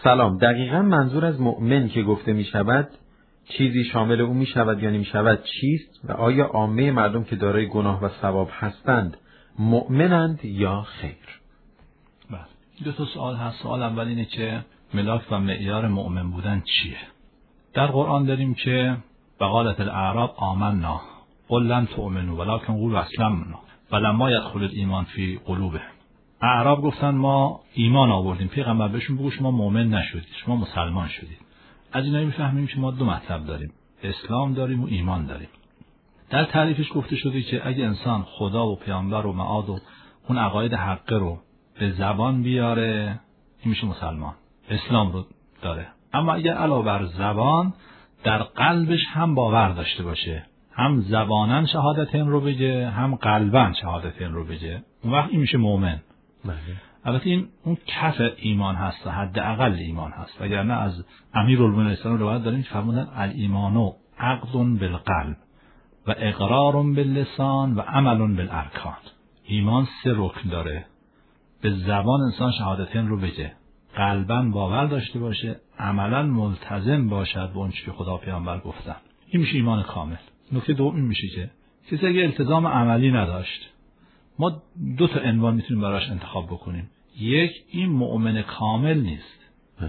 سلام. دقیقاً منظور از مؤمن که گفته می شود چیزی شامل او می شود یا نمی شود چیست و آیا عامه مردم که دارای گناه و ثواب هستند مؤمنند یا خیر؟ بله، دو تا سوال هست. سوال اول اینه که ملاک و معیار مؤمن بودن چیه؟ در قرآن داریم که وقالت الاعراب آمنا قل لم تؤمنوا ولکن قولوا اسلمنا ولما يدخل الایمان فی قلوبهم. اعراب گفتن ما ایمان آوردیم، پیغمبر بهشون بگو شما مؤمن نشدید، شما مسلمان شدید. از اینا میفهمیم که ما دو مطلب داریم، اسلام داریم و ایمان داریم. در تعریفش گفته شده که اگه انسان خدا و پیامبر و معاد و اون عقاید حقه رو به زبان بیاره این میشه مسلمان، اسلام رو داره. اما اگر علاوه بر زبان در قلبش هم باور داشته باشه، هم زبانن شهادتین رو بگه هم قلبن شهادتین رو بگه، اون وقت این میشه مؤمن. البته این اون کف ایمان هست، حداقل ایمان هست. وگرنه از امیرالمومنین اسلام روایت داریم که فرمودن الایمان عقد بالقلب و اقرار باللسان و عمل بالارکان. ایمان 3 رکن داره. به زبان انسان شهادتین رو بگه، قلباً باور داشته باشه، عملاً ملتزم باشد به اون چیزی که خدا پیامبر گفتن. این میشه ایمان کامل. نکته دوم این میشه که کسی اگه التزام عملی نداشت، ما 2 تا عنوان میتونیم براش انتخاب بکنیم. یک، این مؤمن کامل نیست،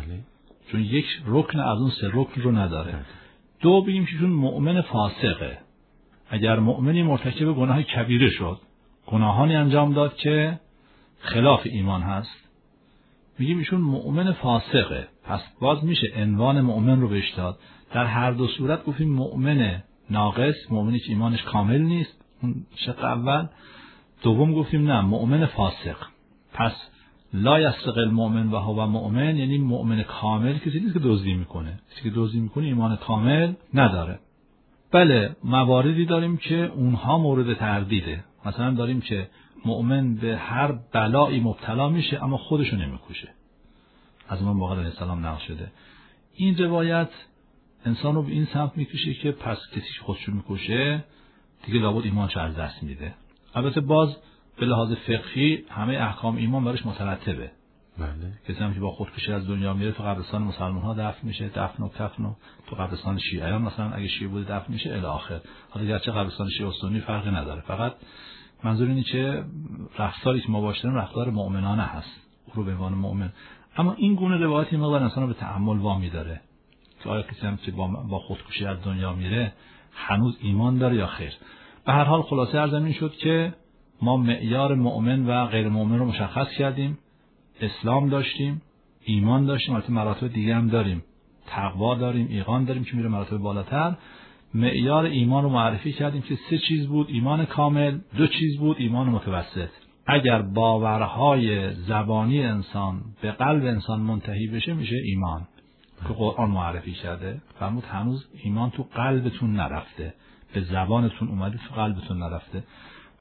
چون یک رکن از اون 3 رکن رو نداره. 2، بگیم که چون مؤمن فاسقه. اگر مؤمنی مرتکب گناه کبیره شد، گناهانی انجام داد که خلاف ایمان هست، میگیم ایشون مؤمن فاسقه. پس باز میشه عنوان مؤمن رو بهش داد. در هر دو صورت گفتیم مؤمن ناقص، مؤمنی که ایمانش کامل نیست، اون شق اول. دوم گفتیم نه، مؤمن فاسق. پس لا یسرق المؤمن و هو مؤمن، یعنی مؤمن کامل کسی نیست که دزدی میکنه. کسی که دزدی میکنه ایمان کامل نداره. بله، مواردی داریم که اونها مورد تردیده. مثلا داریم که مؤمن به هر بلایی مبتلا میشه اما خودشو نمیکشه. از امام باقر علیه السلام نقل شده. این روایت انسان رو به این سمت میکشه که پس کسی خودشو میکشه دیگه لابد ایمانش از دست میده. البته باز به لحاظ فقهی همه احکام ایمان براش مترتبه. بله. کسی هم که با خودکشی از دنیا میره تو قبرستان مسلمان ها دفن میشه، دفن و کفن، و تو قبرستان شیعیان مثلا اگه شیعه بوده دفن میشه الی آخر. حالا گرچه قبرستان شیعه و سنی فرقی نداره، فقط منظور اینه که رفتاری که ما باش داریم رفتار مؤمنانه هست، او رو به عنوان مؤمن. اما این گونه روایتی مقدار انسان رو به تأمل وامی داره که آیا کسی هم که با خودکشی از دنیا میره هنوز ایمان داره یا خیر. به هر حال خلاصه عرض این شد که ما معیار مؤمن و غیر مؤمن رو مشخص کردیم. اسلام داشتیم، ایمان داشتیم، البته مراتب دیگه هم داریم، تقوا داریم، ایقان داریم که میره مراتب بالاتر. معیار ایمان رو معرفی کردیم که 3 چیز بود ایمان کامل، 2 چیز بود ایمان متوسط. اگر باورهای زبانی انسان به قلب انسان منتهی بشه میشه ایمان که قرآن معرفی کرده. فرمود هنوز ایمان تو قلبتون نرفته، به زبانتون اومده تو قلبتون نرفته.